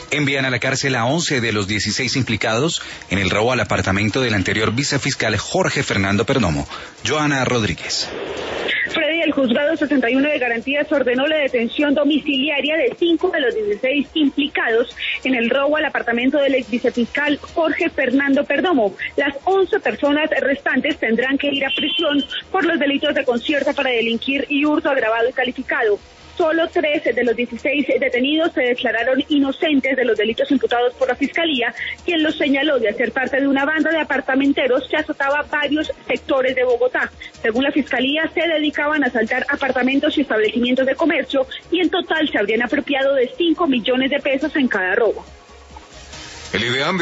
Envían a la cárcel a 11 de los 16 implicados en el robo al apartamento del anterior vicefiscal Jorge Fernando Perdomo. Joana Rodríguez. Freddy, el juzgado 61 de Garantías ordenó la detención domiciliaria de 5 de los 16 implicados en el robo al apartamento del ex vicefiscal Jorge Fernando Perdomo. Las 11 personas restantes tendrán que ir a prisión por los delitos de concierto para delinquir y hurto agravado y calificado. Solo 13 de los 16 detenidos se declararon inocentes de los delitos imputados por la Fiscalía, quien los señaló de hacer parte de una banda de apartamenteros que azotaba varios sectores de Bogotá. Según la Fiscalía, se dedicaban a asaltar apartamentos y establecimientos de comercio y en total se habrían apropiado de 5 millones de pesos en cada robo. El IDEAM